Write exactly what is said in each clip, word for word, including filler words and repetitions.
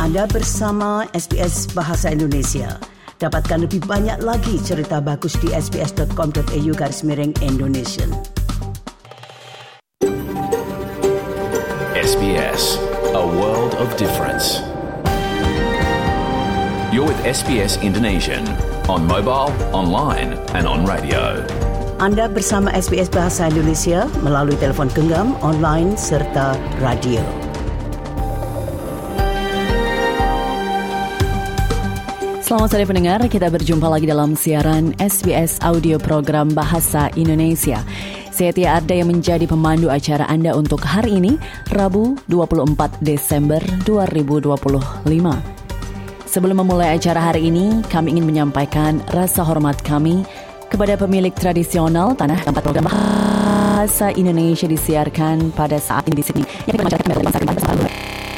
Anda bersama S B S Bahasa Indonesia. Dapatkan lebih banyak lagi cerita bagus di sbs.com.au garis miring Indonesian. S B S, a world of difference. You're with S B S Indonesian on mobile, online and on radio. Anda bersama S B S Bahasa Indonesia melalui telefon genggam, online serta radio. Selamat sore pendengar, kita berjumpa lagi dalam siaran S B S Audio Program Bahasa Indonesia. Saya Tia Arda yang menjadi pemandu acara Anda untuk hari ini, Rabu dua puluh empat Desember dua ribu dua puluh lima. Sebelum memulai acara hari ini, kami ingin menyampaikan rasa hormat kami kepada pemilik tradisional tanah tempat program Bahasa Indonesia disiarkan pada saat ini di Sydney. Yang kita mencatatkan dari masa keempat bersama.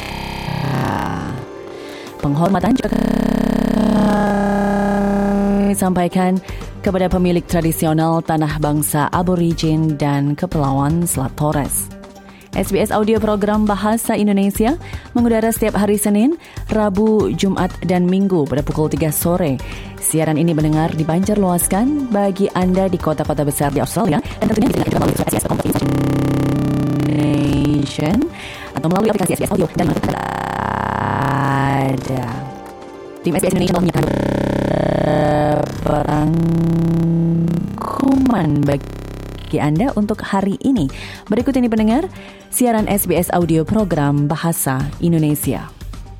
Penghormatan juga sampaikan kepada pemilik tradisional tanah bangsa Aborigin dan Kepulauan Selat Torres. S B S Audio Program Bahasa Indonesia mengudara setiap hari Senin, Rabu, Jumat, dan Minggu pada pukul tiga sore. Siaran ini mendengar dibanjarluaskan bagi Anda di kota-kota besar di Australia dan tentunya bisa juga melalui S B S Nation atau melalui aplikasi S B S Audio dan ada. Tim S B S Indonesia menyiapkan perangkuman bagi Anda untuk hari ini. Berikut ini pendengar, siaran S B S Audio Program Bahasa Indonesia.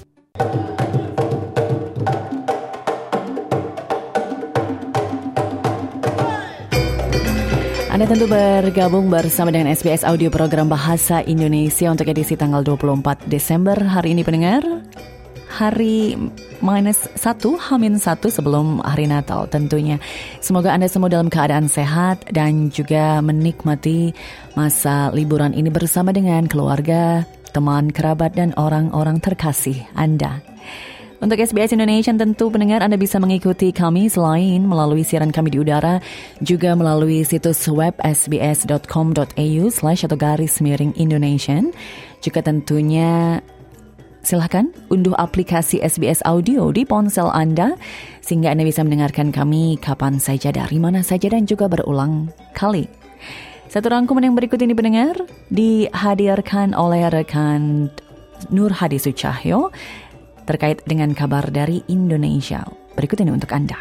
Anda tentu bergabung bersama dengan S B S Audio Program Bahasa Indonesia untuk edisi tanggal dua puluh empat Desember. Hari ini pendengar, hari minus satu, hamin satu sebelum hari Natal tentunya. Semoga Anda semua dalam keadaan sehat dan juga menikmati masa liburan ini bersama dengan keluarga, teman, kerabat, dan orang-orang terkasih Anda. Untuk S B S Indonesia tentu pendengar Anda bisa mengikuti kami selain melalui siaran kami di udara, juga melalui situs web sbs.com.au slash atau garis miring Indonesian. Juga tentunya silahkan unduh aplikasi S B S Audio di ponsel Anda sehingga Anda bisa mendengarkan kami kapan saja, dari mana saja, dan juga berulang kali. Satu rangkuman yang berikut ini pendengar dihadirkan oleh rekan Nur Hadi Sucahyo terkait dengan kabar dari Indonesia. Berikut ini untuk Anda.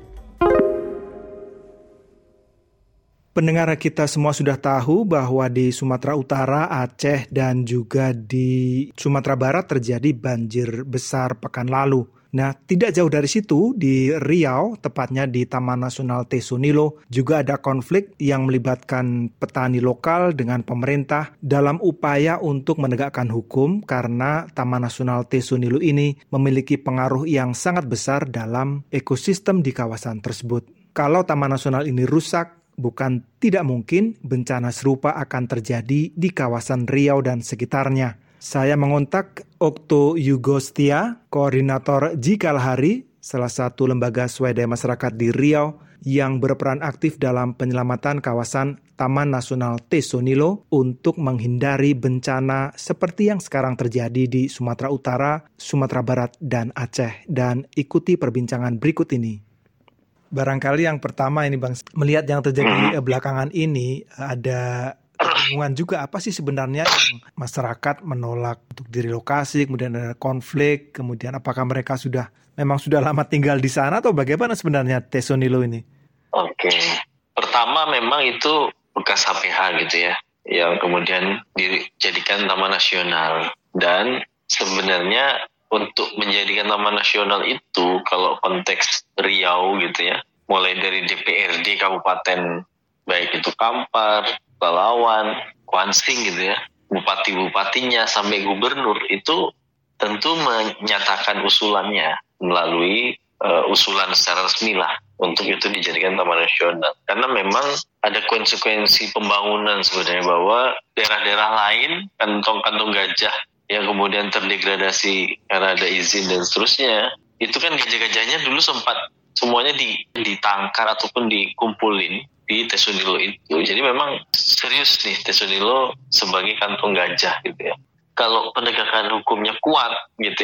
Pendengar kita semua sudah tahu bahwa di Sumatera Utara, Aceh, dan juga di Sumatera Barat terjadi banjir besar pekan lalu. Nah, tidak jauh dari situ, di Riau, tepatnya di Taman Nasional Tesunilo, juga ada konflik yang melibatkan petani lokal dengan pemerintah dalam upaya untuk menegakkan hukum karena Taman Nasional Tesunilo ini memiliki pengaruh yang sangat besar dalam ekosistem di kawasan tersebut. Kalau Taman Nasional ini rusak, bukan tidak mungkin bencana serupa akan terjadi di kawasan Riau dan sekitarnya. Saya mengontak Okto Yugostia, koordinator Jikalhari, salah satu lembaga swadaya masyarakat di Riau yang berperan aktif dalam penyelamatan kawasan Taman Nasional Tesunilo untuk menghindari bencana seperti yang sekarang terjadi di Sumatera Utara, Sumatera Barat, dan Aceh. Dan ikuti perbincangan berikut ini. Barangkali yang pertama ini Bang, melihat yang terjadi belakangan ini, ada kebingungan juga apa sih sebenarnya yang masyarakat menolak untuk direlokasi, kemudian ada konflik, kemudian apakah mereka sudah memang sudah lama tinggal di sana atau bagaimana sebenarnya Tesunilo ini? Oke, pertama memang itu bekas H P H gitu ya, yang kemudian dijadikan taman nasional. Dan sebenarnya untuk menjadikan taman nasional itu kalau konteks Riau gitu ya, mulai dari D P R D kabupaten, baik itu Kampar, Palawan, Kuansing gitu ya, bupati-bupatinya sampai gubernur itu tentu menyatakan usulannya melalui uh, usulan secara resmi lah untuk itu dijadikan taman nasional. Karena memang ada konsekuensi pembangunan sebenarnya bahwa daerah-daerah lain, kantong-kantong gajah yang kemudian terdegradasi karena ada izin dan seterusnya, itu kan gajah-gajahnya dulu sempat semuanya ditangkar ataupun dikumpulin di Tesunilo itu. Jadi memang serius nih Tesunilo sebagai kantong gajah gitu ya. Kalau penegakan hukumnya kuat gitu ya,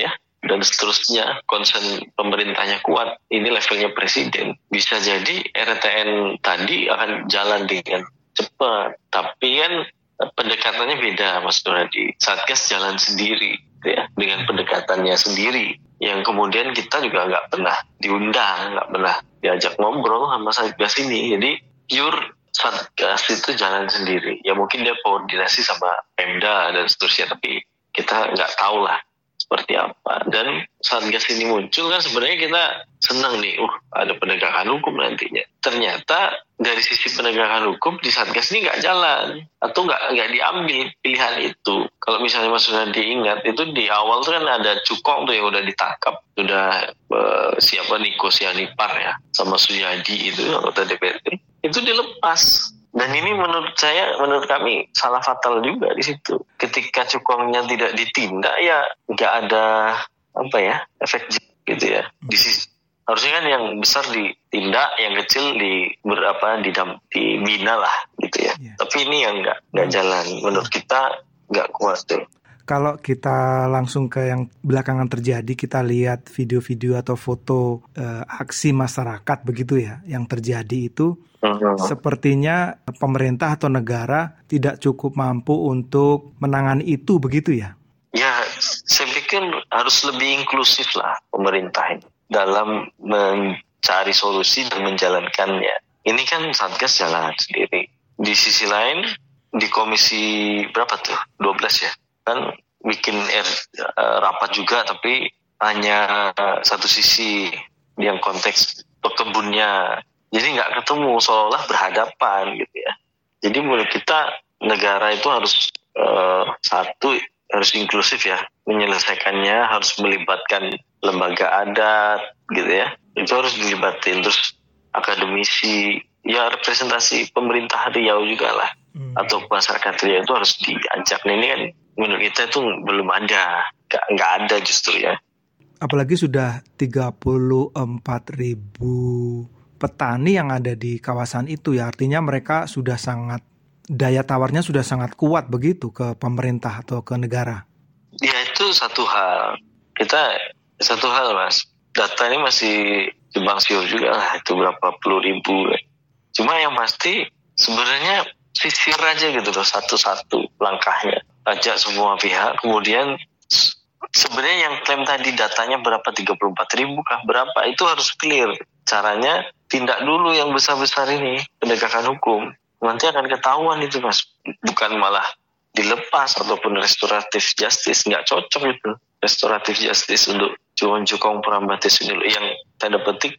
dan seterusnya, concern pemerintahnya kuat, ini levelnya presiden, bisa jadi R T N tadi akan jalan dengan cepat. Tapi kan pendekatannya beda, Mas Nuradi. Satgas jalan sendiri, ya, dengan pendekatannya sendiri, yang kemudian kita juga nggak pernah diundang, nggak pernah diajak ngobrol sama Satgas ini. Jadi pure Satgas itu jalan sendiri. Ya mungkin dia koordinasi sama Pemda dan seterusnya, tapi kita nggak tahu lah seperti apa. Dan Satgas ini muncul kan sebenarnya kita senang nih, uh ada penegakan hukum nantinya. Ternyata dari sisi penegakan hukum di Satgas ini nggak jalan, atau nggak nggak diambil pilihan itu. Kalau misalnya Mas Nuradi ingat, itu di awal tuh kan ada Cukong tuh yang udah ditangkap, sudah uh, siapa Niko Sianipar ya, sama Suyadi itu anggota D P R D, itu dilepas. Dan ini menurut saya, menurut kami salah fatal juga di situ. Ketika Cukongnya tidak ditindak, ya nggak ada apa ya efek gitu ya. Di sisi, harusnya kan yang besar ditindak, yang kecil di berapa didam, dibina lah gitu ya. Yeah. Tapi ini yang nggak nggak jalan. Menurut kita nggak kuat tuh. Kalau kita langsung ke yang belakangan terjadi, kita lihat video-video atau foto uh, aksi masyarakat begitu ya, yang terjadi itu uh-huh. sepertinya pemerintah atau negara tidak cukup mampu untuk menangani itu begitu ya? Ya, saya pikir harus lebih inklusif lah pemerintah ini dalam mencari solusi dan menjalankannya. Ini kan Satgas jalan sendiri. Di sisi lain, di komisi berapa tuh? dua belas ya? Kan bikin er, uh, rapat juga, tapi hanya uh, satu sisi yang konteks pekebunnya, jadi nggak ketemu, seolah berhadapan gitu ya. Jadi menurut kita negara itu harus uh, satu harus inklusif ya, menyelesaikannya harus melibatkan lembaga adat gitu ya, itu harus dilibatin, terus akademisi ya, representasi pemerintah Riau juga lah, hmm. atau masyarakat Riau itu harus diajak. Nah, ini kan menurut kita itu belum ada, nggak, nggak ada justru ya. Apalagi sudah tiga puluh empat ribu petani yang ada di kawasan itu ya, artinya mereka sudah sangat, daya tawarnya sudah sangat kuat begitu ke pemerintah atau ke negara. Ya itu satu hal, kita satu hal Mas, data ini masih jebang siur juga lah, itu berapa puluh ribu. Cuma yang pasti sebenarnya sisir aja gitu loh, satu-satu langkahnya. Ajak semua pihak, kemudian sebenarnya yang klaim tadi datanya berapa, tiga puluh empat ribu kah, berapa, itu harus clear. Caranya tindak dulu yang besar-besar ini, penegakan hukum. Nanti akan ketahuan itu Mas. Bukan malah dilepas ataupun restoratif justice, nggak cocok itu. Restoratif justice untuk Cukong Prambats ini yang tanda petik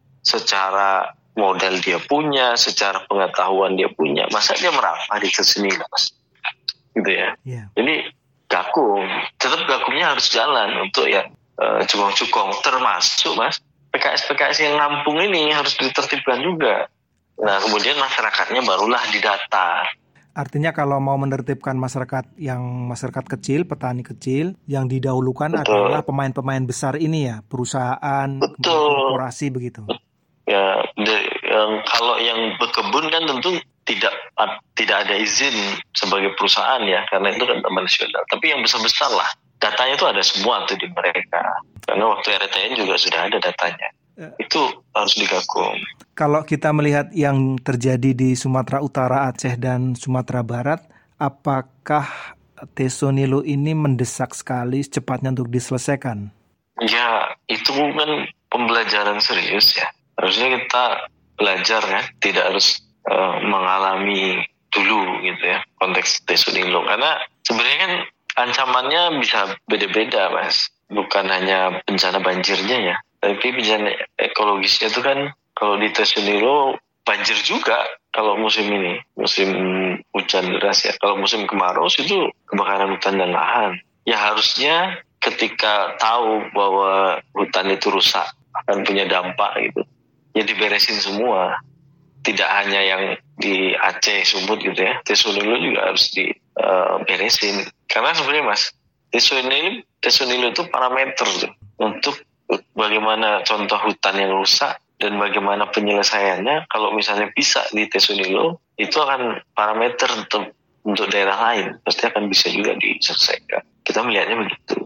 secara modal dia punya, secara pengetahuan dia punya, masa dia merapat di sini Mas. Gitu ya. Yeah. Jadi gakum, tetap gakumnya harus jalan untuk yang uh, Cukong-Cukong, termasuk Mas P K S P K S yang ngampung ini harus ditertibkan juga. Nah kemudian masyarakatnya barulah didata. Artinya kalau mau menertibkan masyarakat yang masyarakat kecil, petani kecil, yang didahulukan Betul. adalah pemain-pemain besar ini ya, perusahaan, korporasi begitu. Ya, de, yang, kalau yang berkebun kan tentu tidak tidak ada izin sebagai perusahaan ya, karena itu kan taman nasional. Tapi yang besar-besar lah, datanya itu ada semua tuh di mereka. Karena waktu R T N juga sudah ada datanya. Itu harus digagum. Kalau kita melihat yang terjadi di Sumatera Utara, Aceh, dan Sumatera Barat, apakah Tesonilo ini mendesak sekali secepatnya untuk diselesaikan? Ya, itu kan pembelajaran serius ya. Harusnya kita belajar ya, tidak harus uh, mengalami dulu gitu ya konteks Tesonilo. Karena sebenarnya kan ancamannya bisa beda-beda Mas. Bukan hanya bencana banjirnya ya, tapi bencana ekologisnya itu kan kalau di Tesonilo banjir juga kalau musim ini, musim hujan deras ya. Kalau musim kemarau itu kebakaran hutan dan lahan. Ya harusnya ketika tahu bahwa hutan itu rusak, akan punya dampak gitu, ya diberesin semua. Tidak hanya yang di Aceh, Sumut gitu ya, Tesonilo juga harus diberesin. Uh, Karena sebenarnya Mas, Tesonilo, Tesonilo itu parameter tuh, untuk bagaimana contoh hutan yang rusak dan bagaimana penyelesaiannya. Kalau misalnya bisa di Tesonilo, itu akan parameter untuk, untuk daerah lain, pasti akan bisa juga diselesaikan. Kita melihatnya begitu.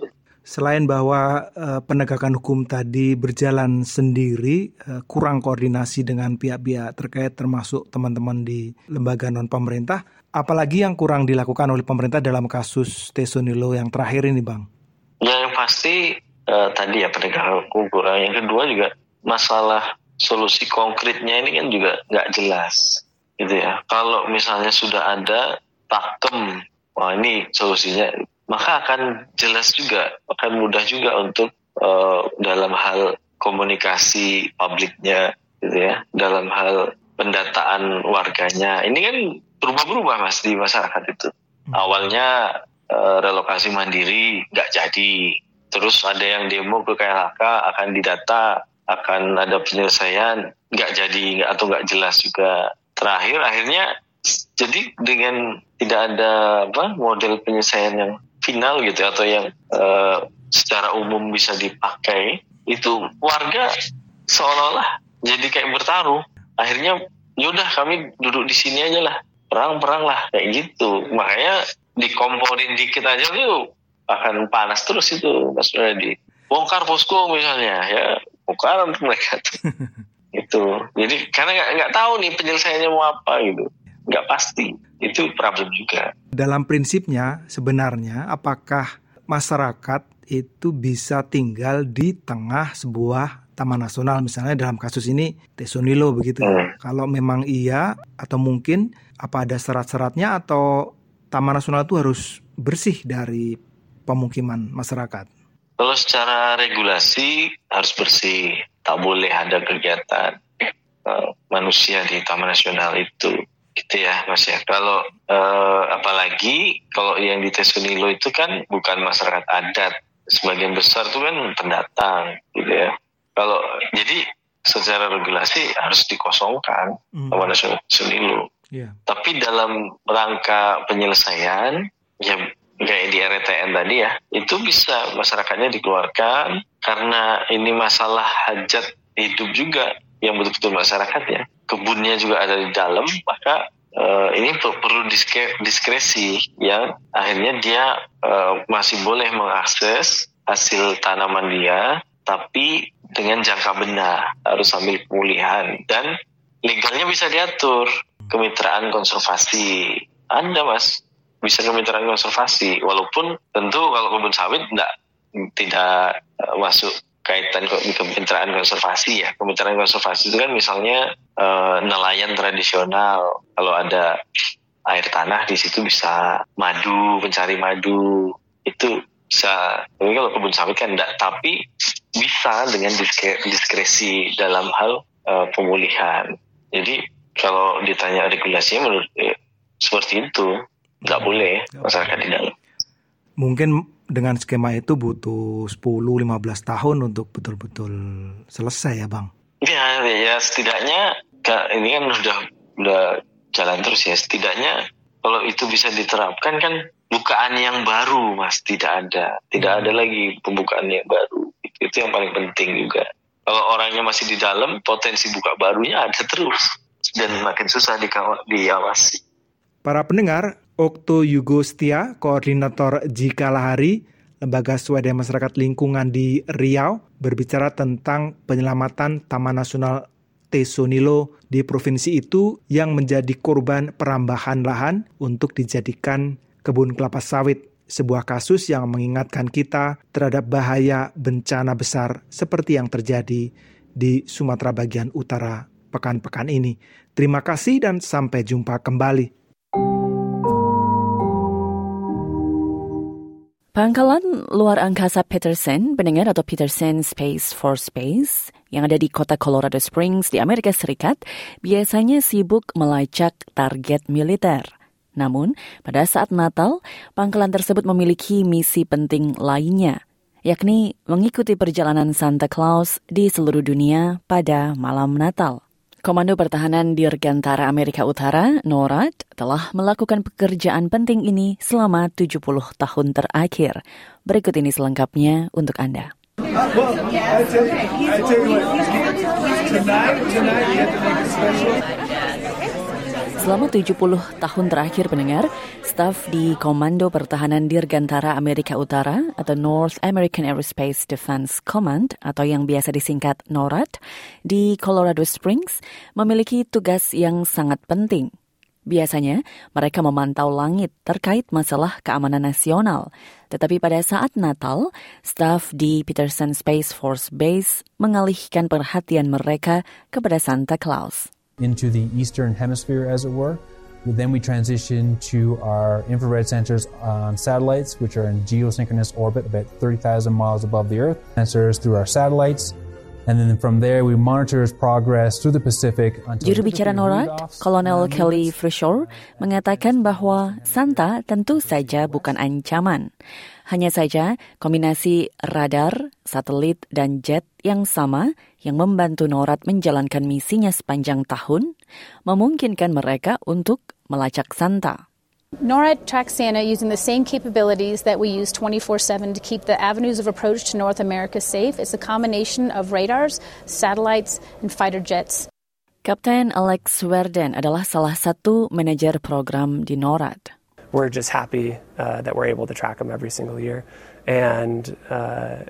Selain bahwa uh, penegakan hukum tadi berjalan sendiri, uh, kurang koordinasi dengan pihak-pihak terkait termasuk teman-teman di lembaga non-pemerintah, apalagi yang kurang dilakukan oleh pemerintah dalam kasus Tesonilo yang terakhir ini, Bang? Ya, yang pasti uh, tadi ya penegakan hukum kurang. Yang kedua juga masalah solusi konkretnya ini kan juga nggak jelas, gitu ya. Kalau misalnya sudah ada pakem, wah ini solusinya, maka akan jelas juga, akan mudah juga untuk uh, dalam hal komunikasi publiknya, gitu ya, dalam hal pendataan warganya. Ini kan berubah-berubah Mas di masyarakat itu. Hmm. Awalnya uh, relokasi mandiri nggak jadi, terus ada yang demo ke K L H K akan didata, akan ada penyelesaian, nggak jadi nggak atau nggak jelas juga. Terakhir akhirnya jadi dengan tidak ada apa model penyelesaian yang final gitu atau yang uh, secara umum bisa dipakai, itu warga seolah-olah jadi kayak bertaruh. Akhirnya yaudah kami duduk di sini aja lah, perang-perang lah kayak gitu. Makanya dikomporin dikit aja tuh akan panas terus itu Mas Radi. Bongkar posko misalnya ya, bongkar untuk mereka tuh. Itu. Jadi karena nggak nggak tahu nih penyelesaiannya mau apa gitu, nggak pasti. Itu problem juga. Dalam prinsipnya sebenarnya apakah masyarakat itu bisa tinggal di tengah sebuah taman nasional, misalnya dalam kasus ini Tesonilo begitu. Hmm. Kalau memang iya atau mungkin apa ada syarat-syaratnya atau taman nasional itu harus bersih dari pemukiman masyarakat? Kalau secara regulasi harus bersih, tak boleh ada kegiatan uh, manusia di taman nasional itu. Gitu ya Mas ya. Kalau eh, apalagi kalau yang di Tesonilo itu kan bukan masyarakat adat, sebagian besar itu kan pendatang, gitu ya. Kalau jadi secara regulasi harus dikosongkan hmm. Taman Nasional Tesonilo. Yeah. Tapi dalam rangka penyelesaian, ya kayak di R T N tadi ya, itu bisa masyarakatnya dikeluarkan karena ini masalah hajat hidup juga yang betul-betul masyarakat ya. Kebunnya juga ada di dalam, maka uh, ini perlu diskre- diskresi yang akhirnya dia uh, masih boleh mengakses hasil tanaman dia, tapi dengan jangka benar, harus sambil pemulihan, dan legalnya bisa diatur. Kemitraan konservasi ada Mas, bisa kemitraan konservasi, walaupun tentu kalau kebun sawit enggak, tidak uh, masuk kaitan kemitraan konservasi ya. Kemitraan konservasi itu kan misalnya e, nelayan tradisional, kalau ada air tanah di situ bisa madu, mencari madu, itu bisa. Tapi kalau kebun sawit kan enggak, tapi bisa dengan diskre, diskresi dalam hal e, pemulihan. Jadi kalau ditanya regulasinya menurut eh, seperti itu, enggak boleh masyarakat di dalam. Mungkin dengan skema itu butuh sepuluh sampai lima belas tahun untuk betul-betul selesai ya Bang? Ya, ya setidaknya ini kan udah udah jalan terus ya. Setidaknya kalau itu bisa diterapkan kan bukaan yang baru Mas, tidak ada. Tidak ada lagi pembukaan yang baru. Itu, itu yang paling penting juga. Kalau orangnya masih di dalam, potensi buka barunya ada terus. Dan makin susah diawasi. Para pendengar, Okto Yugostia, Koordinator Jikalahari, Lembaga Swadaya Masyarakat Lingkungan di Riau, berbicara tentang penyelamatan Taman Nasional Tesonilo di provinsi itu yang menjadi korban perambahan lahan untuk dijadikan kebun kelapa sawit. Sebuah kasus yang mengingatkan kita terhadap bahaya bencana besar seperti yang terjadi di Sumatera bagian utara pekan-pekan ini. Terima kasih dan sampai jumpa kembali. Pangkalan luar angkasa Peterson, pendengar atau Peterson Space Force Base, yang ada di kota Colorado Springs di Amerika Serikat, biasanya sibuk melacak target militer. Namun, pada saat Natal, pangkalan tersebut memiliki misi penting lainnya, yakni mengikuti perjalanan Santa Claus di seluruh dunia pada malam Natal. Komando Pertahanan Dirgantara Amerika Utara, NORAD, telah melakukan pekerjaan penting ini selama tujuh puluh tahun terakhir. Berikut ini selengkapnya untuk Anda. Selama tujuh puluh tahun terakhir pendengar, staf di Komando Pertahanan Dirgantara Amerika Utara atau North American Aerospace Defense Command atau yang biasa disingkat NORAD di Colorado Springs memiliki tugas yang sangat penting. Biasanya mereka memantau langit terkait masalah keamanan nasional. Tetapi pada saat Natal, staf di Peterson Space Force Base mengalihkan perhatian mereka kepada Santa Claus. Into the eastern hemisphere, as it were. Then we transition to our infrared sensors on satellites, which are in geosynchronous orbit about thirty thousand miles above the Earth. Sensors through our satellites. And then from there, we monitor its progress through the Pacific. Juru bicara NORAD, Kolonel Kelly Freshore, mengatakan bahwa Santa tentu saja bukan ancaman. Hanya saja kombinasi radar, satelit, dan jet yang sama yang membantu NORAD menjalankan misinya sepanjang tahun, memungkinkan mereka untuk melacak Santa. NORAD tracks Santa using the same capabilities that we use twenty-four seven to keep the avenues of approach to North America safe. It's a combination of radars, satellites, and fighter jets. Kapten Alex Werden adalah salah satu manajer program di NORAD. We're just happy uh, that we're able to track them every single year. And uh,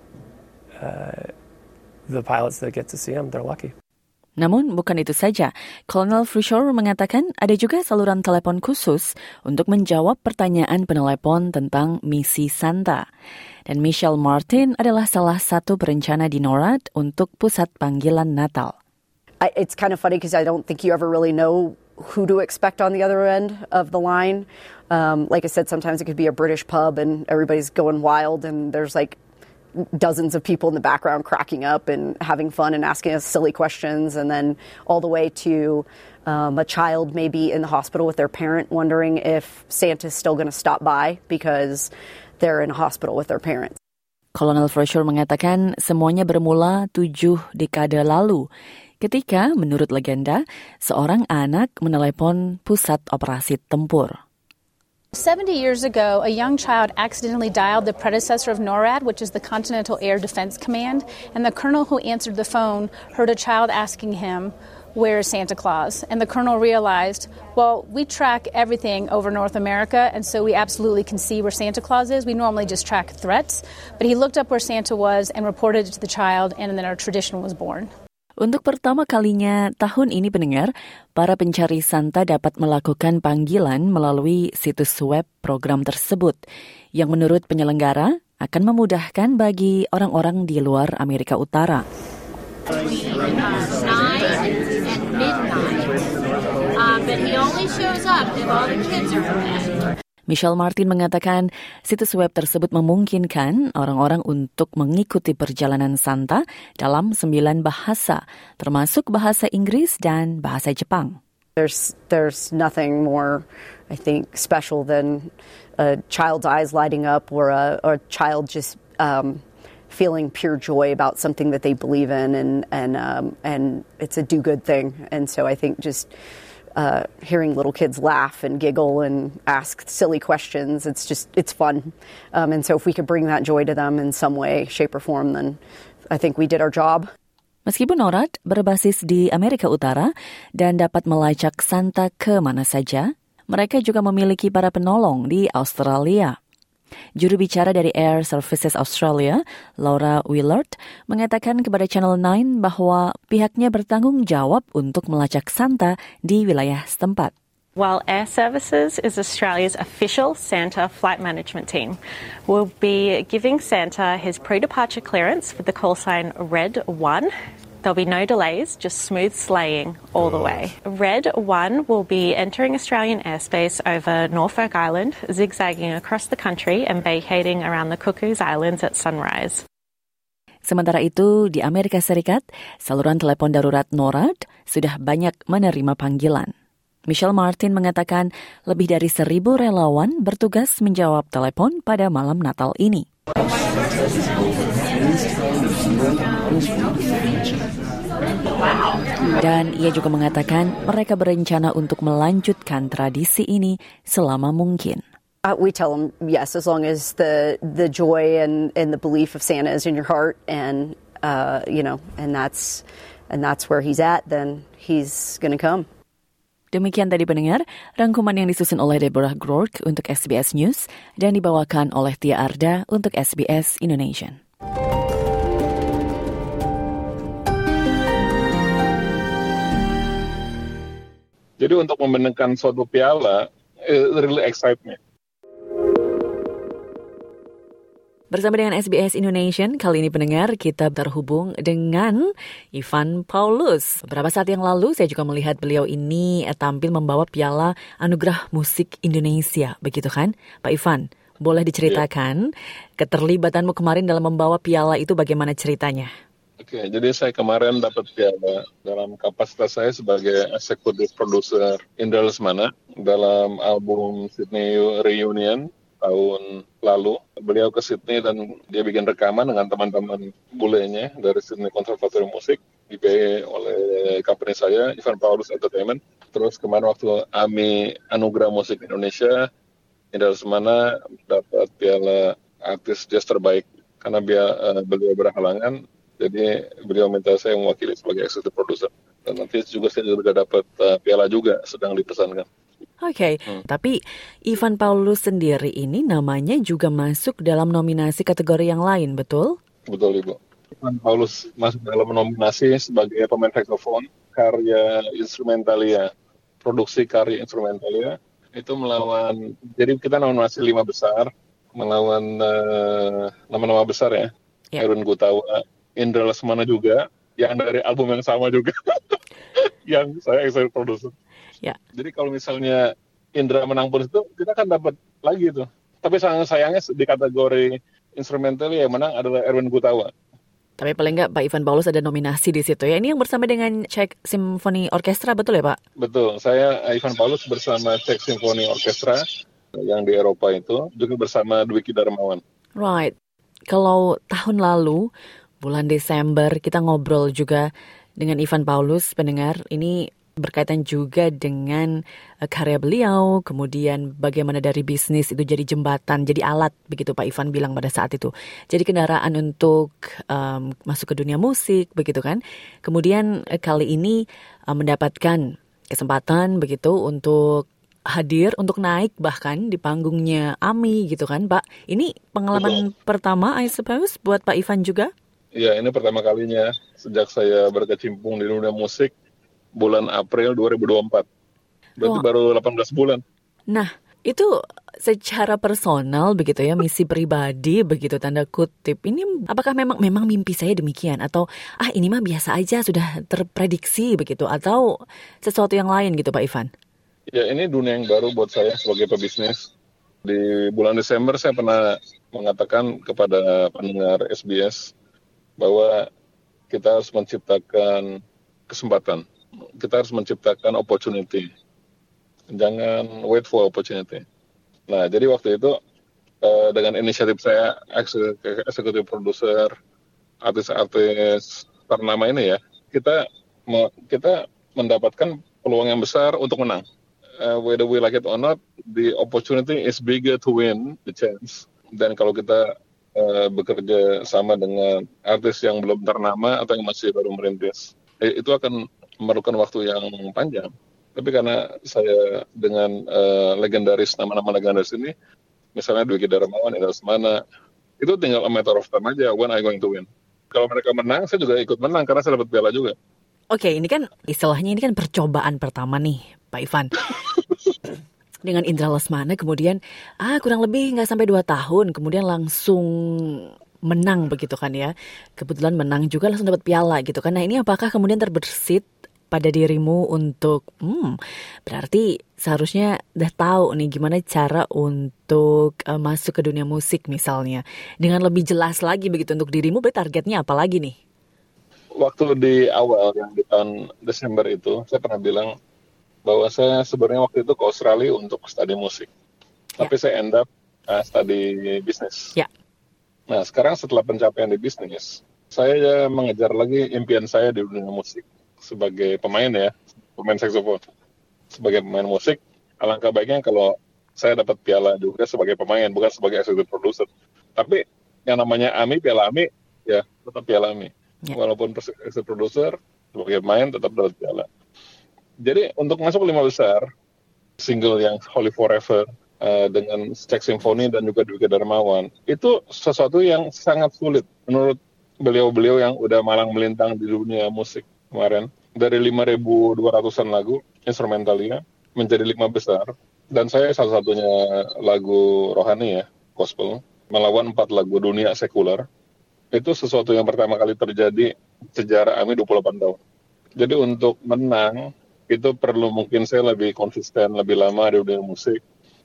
uh, the pilots that get to see them, they're lucky. Namun bukan itu saja. Colonel Freshore mengatakan ada juga saluran telepon khusus untuk menjawab pertanyaan penelepon tentang misi Santa. Dan Michelle Martin adalah salah satu perencana di NORAD untuk pusat panggilan Natal. I, it's kind of funny because I don't think you ever really know who to expect on the other end of the line. Um, like I said, sometimes it could be a British pub and everybody's going wild and there's like dozens of people in the background cracking up and having fun and asking us silly questions, and then all the way to um, a child maybe in the hospital with their parent wondering if Santa's still going to stop by because they're in a hospital with their parents. Colonel Freshore mengatakan semuanya bermula tujuh dekade lalu ketika, menurut legenda, seorang anak menelepon pusat operasi tempur. seventy years ago, a young child accidentally dialed the predecessor of NORAD, which is the Continental Air Defense Command, and the colonel who answered the phone heard a child asking him, "Where is Santa Claus?" And the colonel realized, well, we track everything over North America, and so we absolutely can see where Santa Claus is. We normally just track threats, but he looked up where Santa was and reported it to the child, and then our tradition was born. Untuk pertama kalinya tahun ini pendengar, para pencari Santa dapat melakukan panggilan melalui situs web program tersebut, yang menurut penyelenggara akan memudahkan bagi orang-orang di luar Amerika Utara. Michelle Martin mengatakan situs web tersebut memungkinkan orang-orang untuk mengikuti perjalanan Santa dalam sembilan bahasa, termasuk bahasa Inggris dan bahasa Jepang. There's there's nothing more, I think, special than a child's eyes lighting up or a, or a child just um, feeling pure joy about something that they believe in, and and um, and it's a do-good thing. And so I think just Uh, hearing little kids laugh and giggle and ask silly questions, it's just, it's fun. Um, and so if we could bring that joy to them in some way, shape or form, then I think we did our job. Meskipun NORAD berbasis di Amerika Utara dan dapat melacak Santa ke mana saja, mereka juga memiliki para penolong di Australia. Juru bicara dari Air Services Australia, Laura Willard, mengatakan kepada Channel nine bahwa pihaknya bertanggung jawab untuk melacak Santa di wilayah setempat. While Air Services is Australia's official Santa flight management team, we'll be giving Santa his pre-departure clearance with the call sign Red one. There'll be no delays, just smooth sleighing all the way. Red one will be entering Australian airspace over Norfolk Island, zigzagging across the country and vacating around the Cuckoos Islands at sunrise. Sementara itu, di Amerika Serikat, saluran telepon darurat NORAD sudah banyak menerima panggilan. Michelle Martin mengatakan lebih dari seribu relawan bertugas menjawab telepon pada malam Natal ini. Dan ia juga mengatakan mereka berencana untuk melanjutkan tradisi ini selama mungkin. Uh, we tell them yes, as long as the the joy and, and the belief of Santa is in your heart, and uh, you know, and that's and that's where he's at, then he's going to come. Demikian tadi pendengar, rangkuman yang disusun oleh Deborah Groark untuk S B S News dan dibawakan oleh Tia Arda untuk S B S Indonesia. Jadi untuk memenangkan suatu piala, it really excites me. Bersama dengan S B S Indonesia, kali ini pendengar kita terhubung dengan Ivan Paulus. Beberapa saat yang lalu saya juga melihat beliau ini tampil membawa piala Anugerah Musik Indonesia, begitu kan Pak Ivan? Boleh diceritakan yeah. keterlibatanmu kemarin dalam membawa piala itu bagaimana ceritanya? Oke, okay, jadi saya kemarin dapat piala dalam kapasitas saya sebagai eksekutif produser Indra Lesmana dalam album Sydney Reunion tahun lalu. Beliau ke Sydney dan dia bikin rekaman dengan teman-teman bulenya dari Sydney Conservatorium Musik, dibiayai oleh company saya, Ivan Paulus Entertainment. Terus kemarin waktu AMI Anugerah Musik Indonesia, Indra Lesmana dapat piala artis jazz terbaik karena dia, uh, beliau berhalangan. Jadi beliau minta saya mewakili sebagai executive producer. Dan nanti juga saya juga dapat uh, piala juga sedang dipesankan. Oke, okay. hmm. tapi Ivan Paulus sendiri ini namanya juga masuk dalam nominasi kategori yang lain, betul? Betul, Ibu. Ivan Paulus masuk dalam nominasi sebagai pemain saksofon karya instrumentalia, produksi karya instrumentalia. Itu melawan, jadi kita nominasi lima besar, melawan uh, nama-nama besar ya. Yeah. Erwin Gutawa, Indra Lesmana juga, yang dari album yang sama juga, yang saya executive producer. Ya. Jadi kalau misalnya Indra menang pun itu, kita kan dapat lagi itu. Tapi sayang sayangnya di kategori instrumental yang menang adalah Erwin Gutawa. Tapi paling nggak Pak Ivan Paulus ada nominasi di situ ya. Ini yang bersama dengan Czech Symphony Orchestra, betul ya Pak? Betul. Saya Ivan Paulus bersama Czech Symphony Orchestra yang di Eropa itu, juga bersama Dwiki Darmawan. Right. Kalau tahun lalu, bulan Desember, kita ngobrol juga dengan Ivan Paulus, pendengar. Ini berkaitan juga dengan uh, karya beliau, kemudian bagaimana dari bisnis itu jadi jembatan, jadi alat, begitu Pak Ivan bilang pada saat itu. Jadi kendaraan untuk um, masuk ke dunia musik, begitu kan. Kemudian uh, kali ini uh, mendapatkan kesempatan begitu untuk hadir, untuk naik bahkan di panggungnya AMI gitu kan Pak. Ini pengalaman Betul. pertama I suppose buat Pak Ivan juga? Ya, ini pertama kalinya sejak saya berkecimpung di dunia musik. Bulan April dua ribu dua puluh empat. Berarti oh. baru delapan belas bulan. Nah, itu secara personal begitu ya, misi pribadi begitu tanda kutip. Ini apakah memang memang mimpi saya demikian atau ah ini mah biasa aja sudah terprediksi begitu atau sesuatu yang lain gitu Pak Ivan? Ya, ini dunia yang baru buat saya sebagai pebisnis. Di bulan Desember saya pernah mengatakan kepada pendengar S B S bahwa kita harus menciptakan kesempatan. Kita harus menciptakan opportunity. Jangan wait for opportunity. Nah, jadi waktu itu uh, dengan inisiatif saya, eksekutif produser, artis-artis ternama ini ya, kita me- kita mendapatkan peluang yang besar untuk menang. Uh, whether we like it or not, the opportunity is bigger to win the chance. Dan kalau kita uh, bekerja sama dengan artis yang belum ternama atau yang masih baru merintis, eh, itu akan memerlukan waktu yang panjang. Tapi karena saya dengan uh, legendaris, nama-nama legendaris ini, misalnya Dwiki Darmawan, Indra Lesmana, itu tinggal a matter of time aja, when I going to win. Kalau mereka menang, saya juga ikut menang karena saya dapat piala juga. Oke, ini kan istilahnya ini kan percobaan pertama nih, Pak Ivan. Dengan Indra Lesmana, kemudian ah kurang lebih nggak sampai dua tahun, kemudian langsung menang begitu kan ya. Kebetulan menang juga langsung dapat piala gitu kan. Nah ini apakah kemudian terbersit pada dirimu untuk, hmm, berarti seharusnya udah tahu nih gimana cara untuk uh, masuk ke dunia musik misalnya. Dengan lebih jelas lagi begitu untuk dirimu, berarti targetnya apa lagi nih? Waktu di awal yang di tahun Desember itu, saya pernah bilang bahwa saya sebenarnya waktu itu ke Australia untuk studi musik. Ya. Tapi saya end up uh, studi bisnis. Ya. Nah sekarang setelah pencapaian di bisnis, saya mengejar lagi impian saya di dunia musik. Sebagai pemain ya, pemain saksofon. Sebagai pemain musik, alangkah baiknya kalau saya dapat piala juga sebagai pemain, bukan sebagai executive producer. Tapi yang namanya AMI, piala AMI, ya tetap piala AMI. Ya. Walaupun executive producer, sebagai pemain tetap dapat piala. Jadi untuk masuk lima besar, single yang Holy Forever uh, dengan Czech Symphony dan juga Dwiki Darmawan, itu sesuatu yang sangat sulit menurut beliau-beliau yang udah malang melintang di dunia musik kemarin. Dari lima ribu dua ratusan lagu instrumentalnya menjadi lima besar. Dan saya salah satunya lagu rohani ya, gospel, melawan empat lagu dunia sekuler. Itu sesuatu yang pertama kali terjadi sejarah A M I dua puluh delapan tahun. Jadi untuk menang, itu perlu mungkin saya lebih konsisten, lebih lama di dunia musik.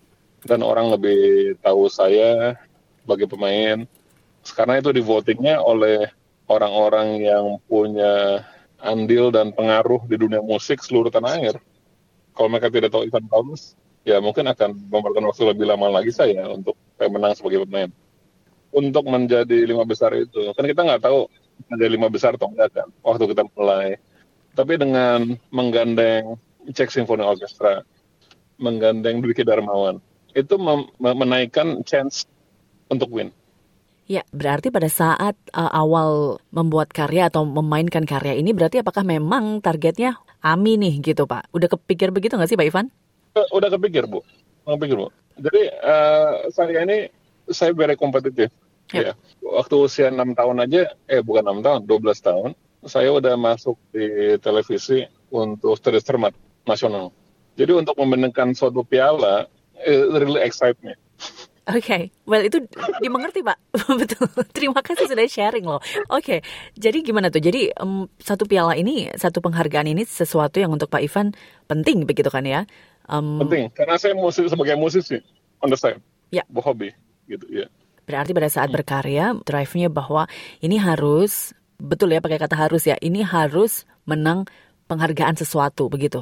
Dan orang lebih tahu saya sebagai pemain. Karena itu di votingnya oleh orang-orang yang punya andil dan pengaruh di dunia musik seluruh tanah air. Kalau mereka tidak tahu Ivan Fals, ya mungkin akan memerlukan waktu lebih lama lagi saya untuk saya menang sebagai pemain. Untuk menjadi lima besar itu, kan kita nggak tahu menjadi lima besar atau enggak kan, waktu kita mulai. Tapi dengan menggandeng Czech Symphony Orchestra, menggandeng Dwiki Darmawan, itu mem- menaikkan chance untuk win. Ya, berarti pada saat uh, awal membuat karya atau memainkan karya ini, berarti apakah memang targetnya A M I nih gitu Pak? Udah kepikir begitu nggak sih Pak Ivan? Udah kepikir Bu, udah kepikir Bu. Jadi uh, saya ini, saya very kompetitif. Ya. Ya. Waktu usia enam tahun aja, eh bukan enam tahun, dua belas tahun, saya udah masuk di televisi untuk Studi Cermat Nasional. Jadi untuk memenangkan suatu piala, it really excite me. Oke, okay. Well itu dimengerti Pak, betul. Terima kasih sudah sharing loh. Oke, okay. Jadi gimana tuh? Jadi um, satu piala ini, satu penghargaan ini sesuatu yang untuk Pak Ivan penting begitu kan ya? Um, penting, karena saya musik sebagai musisi on the side, ya, hobi gitu ya. Berarti pada saat berkarya, drive-nya bahwa ini harus, betul ya pakai kata harus ya, ini harus menang penghargaan sesuatu begitu?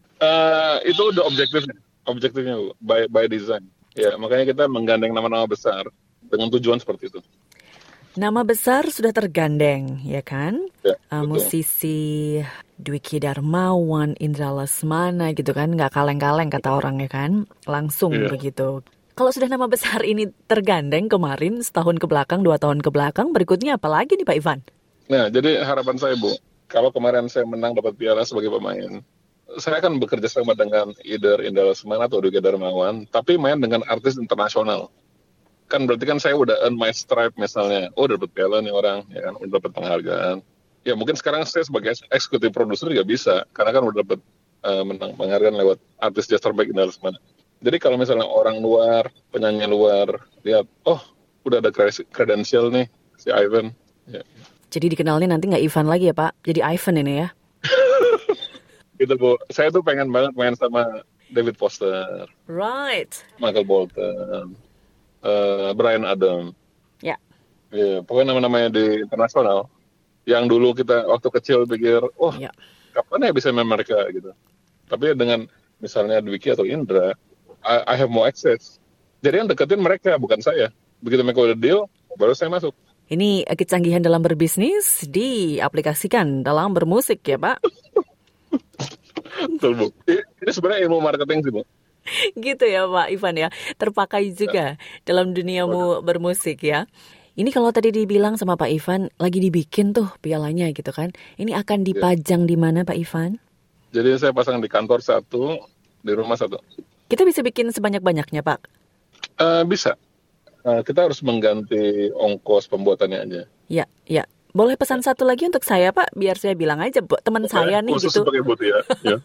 Uh, itu udah objektifnya, objektifnya by by design. Ya, makanya kita menggandeng nama-nama besar dengan tujuan seperti itu. Nama besar sudah tergandeng, ya kan? Ya, uh, musisi Dwiki Darmawan, Indra Lesmana gitu kan, nggak kaleng-kaleng kata orangnya kan, langsung ya. Begitu. Kalau sudah nama besar ini tergandeng kemarin, setahun ke belakang, dua tahun ke belakang, berikutnya apa lagi nih Pak Ivan? Nah, jadi harapan saya Bu, kalau kemarin saya menang dapat piala sebagai pemain, saya akan bekerja sama dengan either Indra Lesmana atau Dwiki Darmawan, tapi main dengan artis internasional. Kan berarti kan saya udah earn my stripe misalnya. Oh, udah dapat piala nih orang, ya kan, udah dapat penghargaan. Ya mungkin sekarang saya sebagai eksekutif produser juga bisa, karena kan udah dapat uh, menang penghargaan lewat artis jazz terbaik Indra Lesmana. Jadi kalau misalnya orang luar, penyanyi luar, lihat, oh udah ada kredensial nih si Ivan. Ya. Jadi dikenalnya nanti nggak Ivan lagi ya Pak, jadi Ivan ini ya? Gitu Bu, saya tuh pengen banget main sama David Foster, right, Michael Bolton, uh, Bryan Adams, ya, yeah. yeah, pokoknya nama-namanya di internasional. Yang dulu kita waktu kecil pikir, oh yeah. kapan ya bisa main mereka gitu. Tapi dengan misalnya Dwiki atau Indra, I, I have more access. Jadi yang deketin mereka bukan saya. Begitu mereka udah deal, baru saya masuk. Ini kecanggihan dalam berbisnis diaplikasikan dalam bermusik ya Pak. Betul Bu. Ini sebenarnya ilmu marketing sih Bu. Gitu ya Pak Ivan ya. Terpakai juga ya. Dalam duniamu bermusik ya. Ini kalau tadi dibilang sama Pak Ivan lagi dibikin tuh pialanya gitu kan. Ini akan dipajang ya. Di mana Pak Ivan? Jadi saya pasang di kantor satu, di rumah satu. Kita bisa bikin sebanyak-banyaknya Pak? Uh, bisa. Uh, kita harus mengganti ongkos pembuatannya aja. Ya, ya. Boleh pesan satu lagi untuk saya Pak, biar saya bilang aja Bu, teman okay, saya nih khusus gitu. Khusus sebagai Bu ya. ya.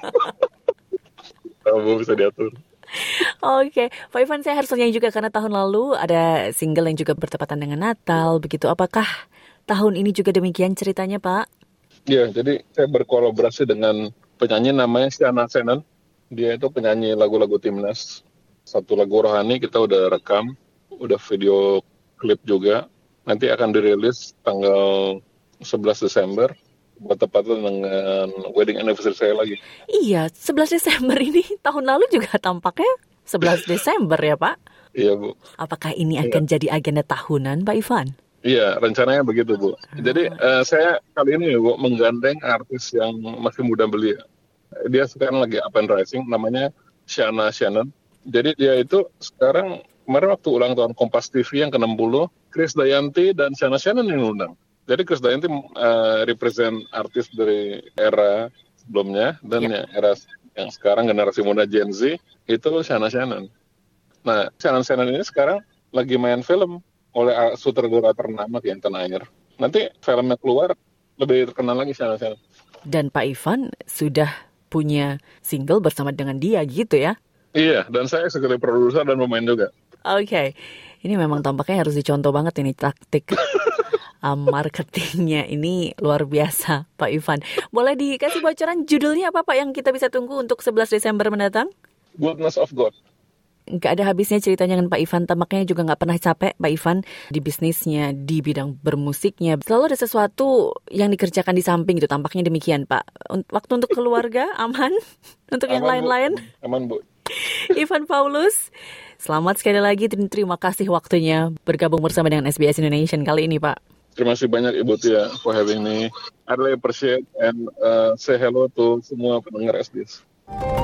Bu bisa diatur. Oke, okay. Pak Ivan saya harus tanya juga karena tahun lalu ada single yang juga bertepatan dengan Natal, begitu. Apakah tahun ini juga demikian ceritanya Pak? Ya, jadi saya berkolaborasi dengan penyanyi namanya Shana Shannon. Dia itu penyanyi lagu-lagu Timnas. Satu lagu rohani kita udah rekam, udah video klip juga. Nanti akan dirilis tanggal sebelas Desember, bertepatan dengan wedding anniversary saya lagi. Iya, sebelas Desember ini tahun lalu juga tampaknya sebelas Desember ya Pak? Iya Bu. Apakah ini akan iya. jadi agenda tahunan Pak Ivan? Iya, rencananya begitu Bu. Jadi uh, saya kali ini Bu menggandeng artis yang masih muda belia. Dia sekarang lagi up and rising, namanya Shana Shannon. Jadi dia itu sekarang, kemarin waktu ulang tahun Kompas T V yang ke enam puluh, Chris Dayanti dan Shana Shannon yang undang. Jadi Chris Dayanti uh, represent artis dari era sebelumnya, dan Yep. yang era yang sekarang generasi muda Gen Z itu Shanna Shannon. Nah, Shanna Shannon ini sekarang lagi main film oleh sutradara ternama di tanah air. Nanti filmnya keluar lebih terkenal lagi Shanna Shannon. Dan Pak Ivan sudah punya single bersama dengan dia gitu ya? Iya, dan saya eksekutif produser dan pemain juga. Oke, okay. Ini memang tampaknya harus dicontoh banget ini taktik um, marketingnya ini luar biasa, Pak Ivan. Boleh dikasih bocoran judulnya apa Pak yang kita bisa tunggu untuk sebelas Desember mendatang? Goodness of God. Nggak ada habisnya ceritanya dengan Pak Ivan. Tampaknya juga nggak pernah capek Pak Ivan di bisnisnya, di bidang bermusiknya. Selalu ada sesuatu yang dikerjakan di samping itu. Tampaknya demikian Pak. Waktu untuk keluarga aman? Untuk yang Aman, lain-lain? Bu. Aman Bu. Ivan Paulus, selamat sekali lagi. Terima kasih waktunya bergabung bersama dengan S B S Indonesia kali ini Pak. Terima kasih banyak Ibu Tia for having me. I really appreciate and uh, say hello to semua pendengar S B S.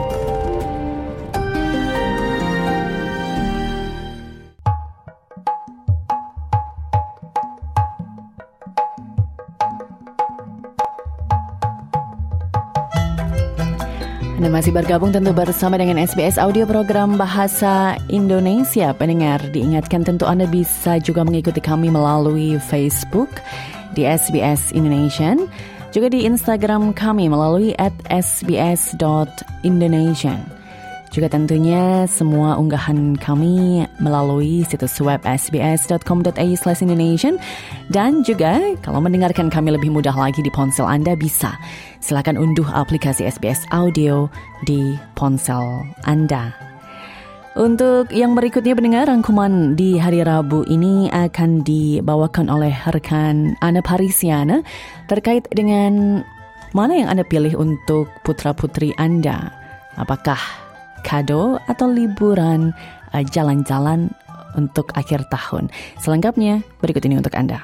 Anda masih bergabung tentu bersama dengan S B S Audio Program Bahasa Indonesia. Pendengar, diingatkan tentu Anda bisa juga mengikuti kami melalui Facebook di S B S Indonesia, juga di Instagram kami melalui at s b s dot indonesia. Juga tentunya semua unggahan kami melalui situs web s b s dot com dot a u slash indonesian. Dan juga kalau mendengarkan kami lebih mudah lagi di ponsel Anda, bisa silakan unduh aplikasi S B S Audio di ponsel Anda. Untuk yang berikutnya pendengar, rangkuman di hari Rabu ini akan dibawakan oleh rekan Ana Parisiana terkait dengan mana yang Anda pilih untuk putra-putri Anda. Apakah kado atau liburan, uh, jalan-jalan untuk akhir tahun. Selengkapnya berikut ini untuk Anda.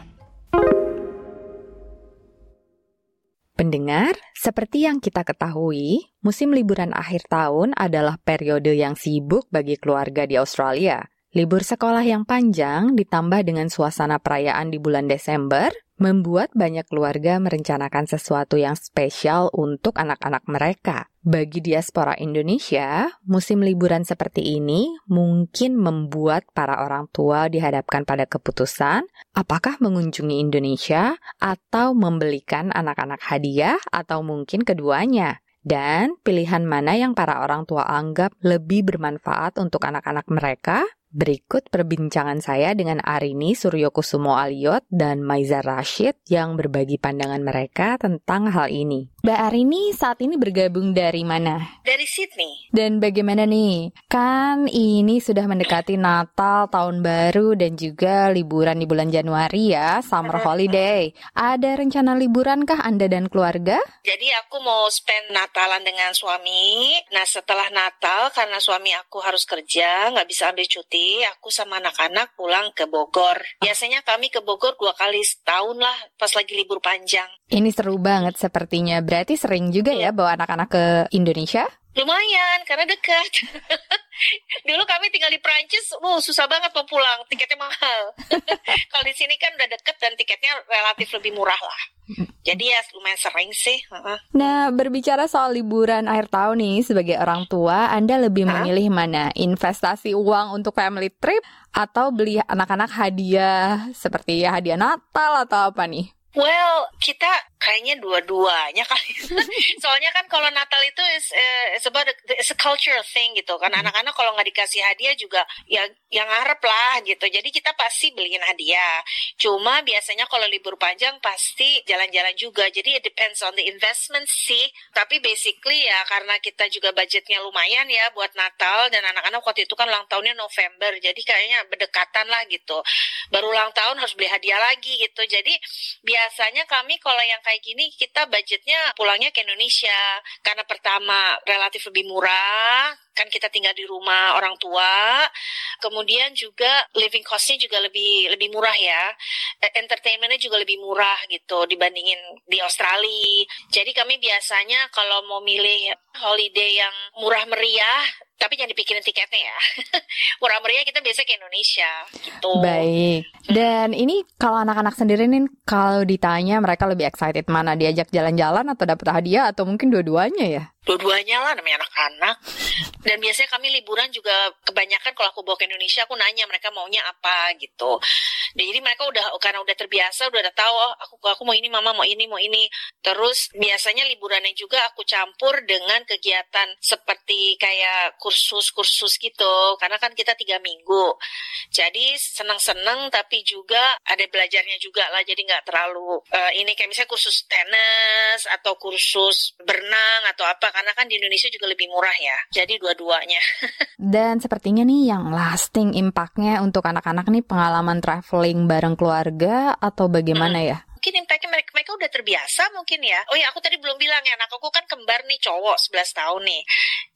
Pendengar, seperti yang kita ketahui, musim liburan akhir tahun adalah periode yang sibuk bagi keluarga di Australia. Libur sekolah yang panjang ditambah dengan suasana perayaan di bulan Desember membuat banyak keluarga merencanakan sesuatu yang spesial untuk anak-anak mereka. Bagi diaspora Indonesia, musim liburan seperti ini mungkin membuat para orang tua dihadapkan pada keputusan apakah mengunjungi Indonesia atau membelikan anak-anak hadiah atau mungkin keduanya. Dan pilihan mana yang para orang tua anggap lebih bermanfaat untuk anak-anak mereka? Berikut perbincangan saya dengan Arini Suryokusumo Aliot dan Maiza Rashid yang berbagi pandangan mereka tentang hal ini. Mbak Arini saat ini bergabung dari mana? Dari Sydney. Dan bagaimana nih? Kan ini sudah mendekati Natal, Tahun Baru, dan juga liburan di bulan Januari ya, summer holiday. Ada rencana liburan kah Anda dan keluarga? Jadi aku mau spend Natalan dengan suami. Nah setelah Natal, karena suami aku harus kerja, nggak bisa ambil cuti, aku sama anak-anak pulang ke Bogor. Biasanya kami ke Bogor dua kali setahun lah pas lagi libur panjang. Ini seru banget sepertinya. Berarti sering juga ya bawa anak-anak ke Indonesia? Lumayan, karena dekat. Dulu kami tinggal di Prancis, uh, susah banget mau pulang, tiketnya mahal. Kalau di sini kan udah deket dan tiketnya relatif lebih murah lah. Jadi ya lumayan sering sih. Uh-uh. Nah, berbicara soal liburan akhir tahun nih, sebagai orang tua, Anda lebih huh? memilih mana? Investasi uang untuk family trip atau beli anak-anak hadiah seperti ya hadiah Natal atau apa nih? Well, kita kayaknya dua-duanya kali. Soalnya kan kalau Natal itu is, uh, it's about a, it's a cultural thing gitu kan. Anak-anak kalau nggak dikasih hadiah juga ya yang ngarep lah gitu. Jadi kita pasti beliin hadiah. Cuma biasanya kalau libur panjang pasti jalan-jalan juga. Jadi it depends on the investment sih. Tapi basically ya karena kita juga budgetnya lumayan ya buat Natal dan anak-anak waktu itu kan ulang tahunnya November. Jadi kayaknya berdekatan lah gitu. Baru ulang tahun harus beli hadiah lagi gitu. Jadi biar Biasanya kami kalau yang kayak gini kita budgetnya pulangnya ke Indonesia karena pertama relatif lebih murah, kan kita tinggal di rumah orang tua. Kemudian juga living cost-nya juga lebih lebih murah ya. Entertainment-nya juga lebih murah gitu dibandingin di Australia. Jadi kami biasanya kalau mau milih holiday yang murah meriah, tapi jangan dipikirin tiketnya ya. Murah meriah kita biasa ke Indonesia gitu. Baik. Dan ini kalau anak-anak sendiri nih, kalau ditanya mereka lebih excited mana, diajak jalan-jalan atau dapat hadiah atau mungkin dua-duanya ya? Dua-duanya lah, namanya anak-anak. Dan biasanya kami liburan juga kebanyakan kalau aku bawa ke Indonesia, aku nanya mereka maunya apa gitu. Dan jadi mereka udah karena udah terbiasa, udah tahu oh, aku aku mau ini, mama mau ini, mau ini. Terus biasanya liburannya juga aku campur dengan kegiatan seperti kayak kursus-kursus gitu. Karena kan kita tiga minggu. Jadi senang-senang tapi juga ada belajarnya juga lah. Jadi nggak terlalu uh, ini kayak misalnya kursus tenis atau kursus berenang atau apa. Karena kan di Indonesia juga lebih murah ya. Jadi dua-duanya. Dan sepertinya nih yang lasting impact-nya untuk anak-anak nih pengalaman traveling bareng keluarga atau bagaimana hmm. ya? Mungkin impactnya mereka, mereka udah terbiasa mungkin ya. Oh ya, aku tadi belum bilang ya, anak aku kan kembar nih, cowok sebelas tahun nih.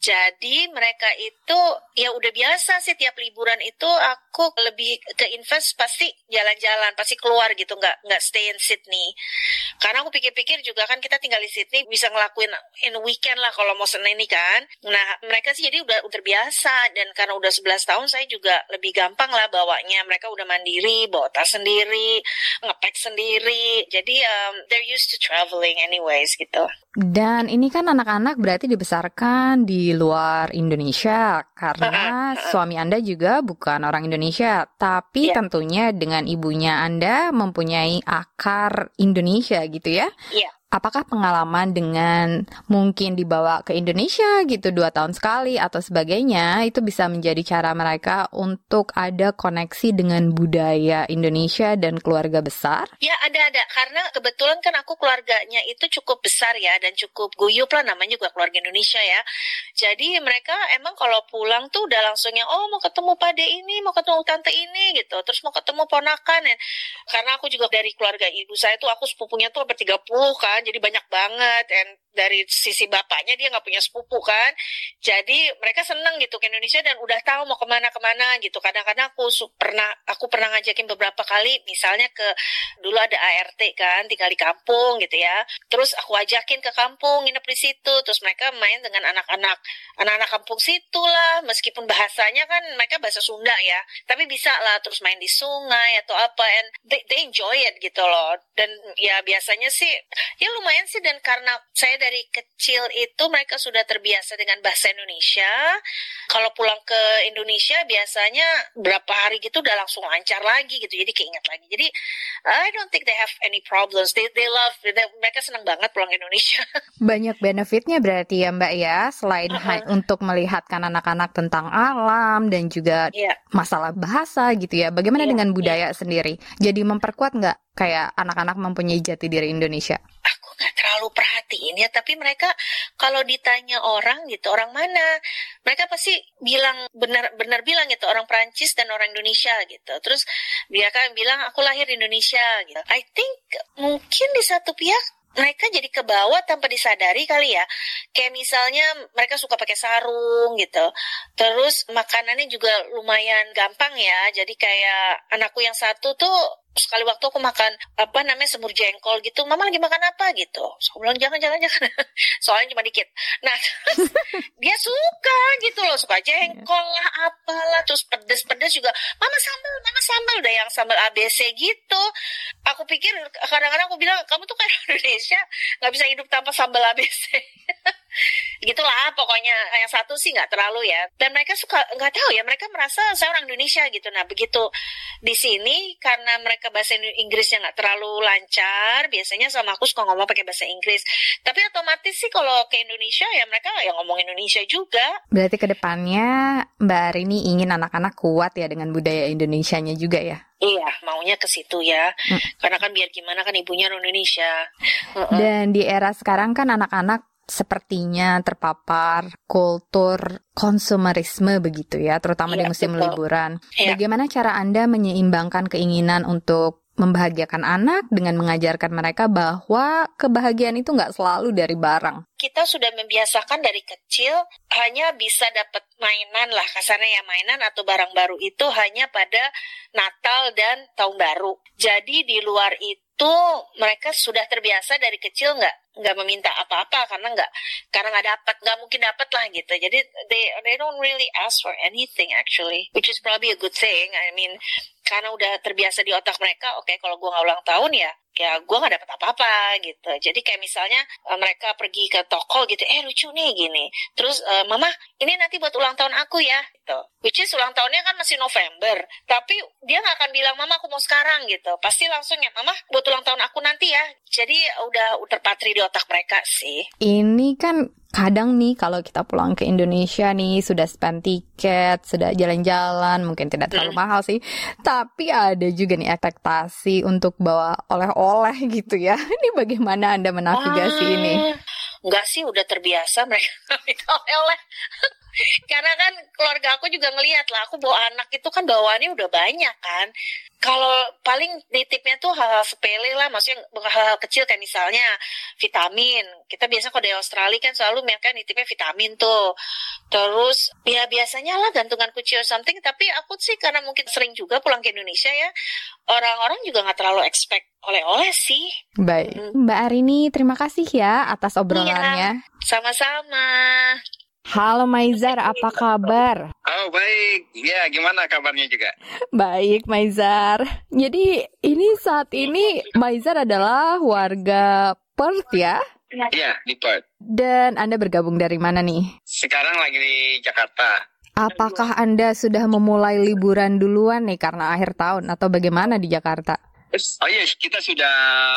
Jadi mereka itu ya udah biasa sih tiap liburan itu aku lebih ke invest pasti jalan-jalan, pasti keluar gitu, nggak nggak stay in Sydney. Karena aku pikir-pikir juga kan kita tinggal di Sydney bisa ngelakuin in weekend lah kalau mau seneng ini kan. Nah mereka sih jadi udah terbiasa, dan karena udah sebelas tahun saya juga lebih gampang lah bawanya. Mereka udah mandiri, bawa tas sendiri, ngepack sendiri. Jadi um, they're used to traveling anyways gitu. Dan ini kan anak-anak berarti dibesarkan di luar Indonesia karena uh-uh, uh-uh. suami Anda juga bukan orang Indonesia, tapi yeah. tentunya dengan ibunya Anda mempunyai akar Indonesia gitu ya? Iya. Yeah. Apakah pengalaman dengan mungkin dibawa ke Indonesia gitu dua tahun sekali atau sebagainya itu bisa menjadi cara mereka untuk ada koneksi dengan budaya Indonesia dan keluarga besar? Ya ada-ada, karena kebetulan kan aku keluarganya itu cukup besar ya dan cukup guyup lah, namanya juga keluarga Indonesia ya. Jadi mereka emang kalau pulang tuh udah langsungnya oh mau ketemu pade ini, mau ketemu tante ini gitu, terus mau ketemu ponakan ya. Karena aku juga dari keluarga ibu saya tuh aku sepupunya tuh hampir tiga puluh kan. Jadi banyak banget, dan dari sisi bapaknya dia nggak punya sepupu kan, jadi mereka seneng gitu ke Indonesia dan udah tahu mau kemana-kemana gitu. Kadang-kadang aku su- pernah aku pernah ngajakin beberapa kali, misalnya ke dulu ada A R T kan, tinggal di kampung gitu ya, terus aku ajakin ke kampung nginep di situ, terus mereka main dengan anak-anak anak-anak kampung situ lah, meskipun bahasanya kan mereka bahasa Sunda ya, tapi bisa lah terus main di sungai atau apa, and they, they enjoy it gitu loh. Dan ya biasanya sih ya lumayan sih, dan karena saya dari kecil itu mereka sudah terbiasa dengan bahasa Indonesia. Kalau pulang ke Indonesia biasanya berapa hari gitu udah langsung lancar lagi gitu, jadi keinget lagi. Jadi I don't think they have any problems. They they love, they, mereka senang banget pulang ke Indonesia. Banyak benefitnya berarti ya Mbak ya, selain uh-huh. untuk melihatkan anak-anak tentang alam dan juga yeah. masalah bahasa gitu ya. Bagaimana yeah. dengan budaya yeah. sendiri? Jadi memperkuat nggak kayak anak-anak mempunyai jati diri Indonesia? Aku nggak terlalu perhatiin ya, tapi mereka kalau ditanya orang gitu, orang mana, mereka pasti bilang benar-benar bilang gitu, orang Prancis dan orang Indonesia gitu. Terus dia kan bilang aku lahir di Indonesia gitu. I think mungkin di satu pihak mereka jadi ke bawah tanpa disadari kali ya. Kayak misalnya mereka suka pakai sarung gitu. Terus makanannya juga lumayan gampang ya. Jadi kayak anakku yang satu tuh sekali waktu aku makan apa namanya semur jengkol gitu, mama lagi makan apa gitu, so, aku bilang jangan jangan jangan soalnya cuma dikit. Nah dia suka gitu loh, suka jengkol lah apalah, terus pedes-pedes juga, mama sambal mama sambal, udah yang sambal A B C gitu. Aku pikir kadang-kadang aku bilang kamu tuh kayak Indonesia nggak bisa hidup tanpa sambal A B C. Gitulah pokoknya. Yang satu sih nggak terlalu ya, dan mereka suka nggak tahu ya, mereka merasa saya orang Indonesia gitu. Nah begitu di sini karena mereka bahasa Inggrisnya nggak terlalu lancar, biasanya sama aku suka ngomong pakai bahasa Inggris, tapi otomatis sih kalau ke Indonesia ya mereka yang ngomong Indonesia juga. Berarti kedepannya Mbak Arini ingin anak-anak kuat ya dengan budaya Indonesianya juga ya? Iya, maunya ke situ ya. Hmm. Karena kan biar gimana kan ibunya orang Indonesia. Uh-uh. Dan di era sekarang kan anak-anak sepertinya terpapar kultur konsumerisme begitu ya, terutama ya, di musim betul. liburan. Ya. Bagaimana cara Anda menyeimbangkan keinginan untuk membahagiakan anak dengan mengajarkan mereka bahwa kebahagiaan itu nggak selalu dari barang. Kita sudah membiasakan dari kecil hanya bisa dapat mainan lah, kasarnya ya mainan atau barang baru itu hanya pada Natal dan Tahun Baru. Jadi di luar itu mereka sudah terbiasa dari kecil nggak nggak meminta apa-apa karena nggak karena nggak dapat nggak mungkin dapat lah gitu. Jadi they they don't really ask for anything actually, which is probably a good thing. I mean karena udah terbiasa di otak mereka, oke okay, kalau gue nggak ulang tahun ya ya gue nggak dapat apa-apa gitu. Jadi kayak misalnya uh, mereka pergi ke toko gitu, eh lucu nih gini. Terus uh, mama ini nanti buat ulang tahun aku ya gitu. Which is ulang tahunnya kan masih November. Tapi dia nggak akan bilang mama aku mau sekarang gitu. Pasti langsung ya mama buat ulang tahun aku nanti ya. Jadi udah terpatri di otak mereka sih. Ini kan kadang nih kalau kita pulang ke Indonesia nih sudah spend tiket, sudah jalan-jalan, mungkin tidak terlalu hmm. mahal sih. Tapi ada juga nih ekspektasi untuk bawa oleh-oleh gitu ya. Ini bagaimana Anda menavigasi ah, ini? Enggak sih, udah terbiasa mereka minta oleh-oleh. Karena kan keluarga aku juga ngelihat lah, aku bawa anak itu kan bawaannya udah banyak kan. Kalau paling nitipnya tuh hal-hal sepele lah, maksudnya hal-hal kecil kayak misalnya vitamin. Kita biasa kalau di Australia kan selalu mereka nitipnya vitamin tuh. Terus ya biasanya lah gantungan kunci or something. Tapi aku sih karena mungkin sering juga pulang ke Indonesia ya, orang-orang juga nggak terlalu expect oleh-oleh sih. Baik, hmm. Mbak Arini terima kasih ya atas obrolannya. Iya, sama-sama. Halo Maizar, apa kabar? Oh baik, ya gimana kabarnya juga? Baik Maizar. Jadi ini saat ini Maizar adalah warga Perth ya? Iya, di Perth. Dan Anda bergabung dari mana nih? Sekarang lagi di Jakarta. Apakah Anda sudah memulai liburan duluan nih karena akhir tahun atau bagaimana di Jakarta? Oh iya, kita sudah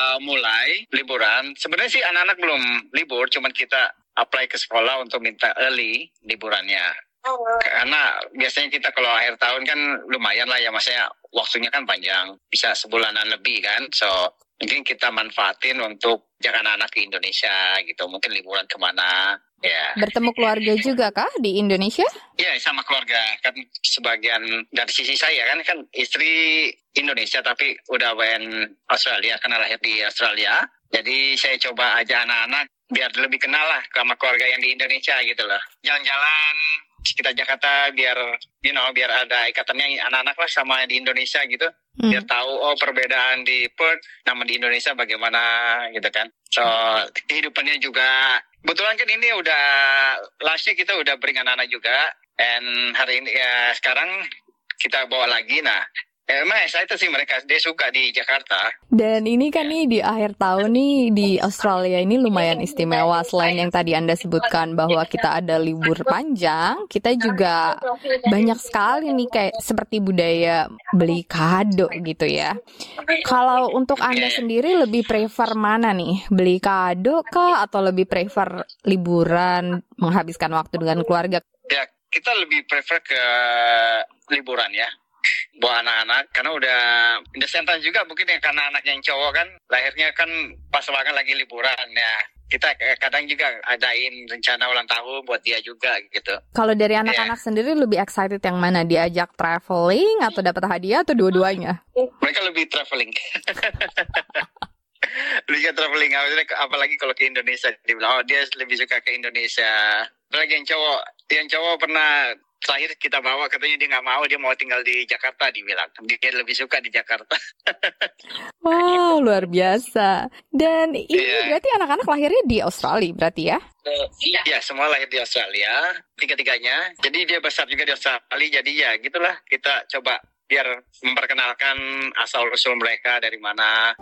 mulai liburan. Sebenarnya sih anak-anak belum libur, cuman kita apply ke sekolah untuk minta early liburannya. Oh. Karena biasanya kita kalau akhir tahun kan lumayan lah ya, maksudnya waktunya kan panjang, bisa sebulanan lebih kan. So mungkin kita manfaatin untuk jangan anak ke Indonesia gitu, mungkin liburan kemana. Ya. Bertemu keluarga juga kah di Indonesia? Iya, sama keluarga. Kan sebagian dari sisi saya kan kan istri Indonesia tapi udah wen Australia, karena lahir di Australia. Jadi saya coba aja anak-anak biar lebih kenal lah sama keluarga yang di Indonesia gitu loh. Jalan-jalan sekitar Jakarta biar you know biar ada ikatannya anak-anak lah sama di Indonesia gitu. Hmm. Biar tahu oh perbedaan di Perth sama di Indonesia bagaimana gitu kan. So kehidupannya juga kebetulan kan ini udah last year kita udah beringan anak juga, and hari ini ya sekarang kita bawa lagi. Nah ya, emang saya itu sih mereka dia suka di Jakarta. Dan ini kan nih di akhir tahun nih di Australia ini lumayan istimewa. Selain yang tadi Anda sebutkan bahwa kita ada libur panjang, kita juga banyak sekali nih kayak seperti budaya beli kado gitu ya. Kalau untuk Anda sendiri lebih prefer mana nih? Beli kado kah atau lebih prefer liburan, menghabiskan waktu dengan keluarga? Ya, kita lebih prefer ke liburan ya. Buat anak-anak, karena udah in the same time juga mungkin ya karena anak yang cowok kan lahirnya kan pas banget lagi liburan ya. Kita kadang juga adain rencana ulang tahun buat dia juga gitu. Kalau dari anak-anak yeah. sendiri lebih excited yang mana? Diajak traveling atau dapat hadiah atau dua-duanya? Mereka lebih traveling. Lebih ke traveling, apalagi kalau ke Indonesia. Dia bilang, oh dia lebih suka ke Indonesia. Lagi yang cowok, yang cowok pernah terakhir kita bawa katanya dia nggak mau, dia mau tinggal di Jakarta, dibilang dia lebih suka di Jakarta. Wow, luar biasa. Dan ini yeah. berarti anak-anak lahirnya di Australia berarti ya? Iya, uh, yeah, semua lahir di Australia, tiga-tiganya. Jadi dia besar juga di Australia, jadi ya gitulah kita coba biar memperkenalkan asal-usul mereka dari mana.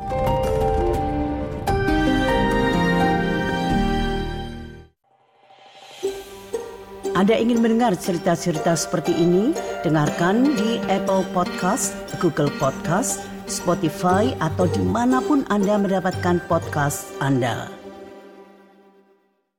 Anda ingin mendengar cerita-cerita seperti ini? Dengarkan di Apple Podcast, Google Podcast, Spotify, atau dimanapun Anda mendapatkan podcast Anda.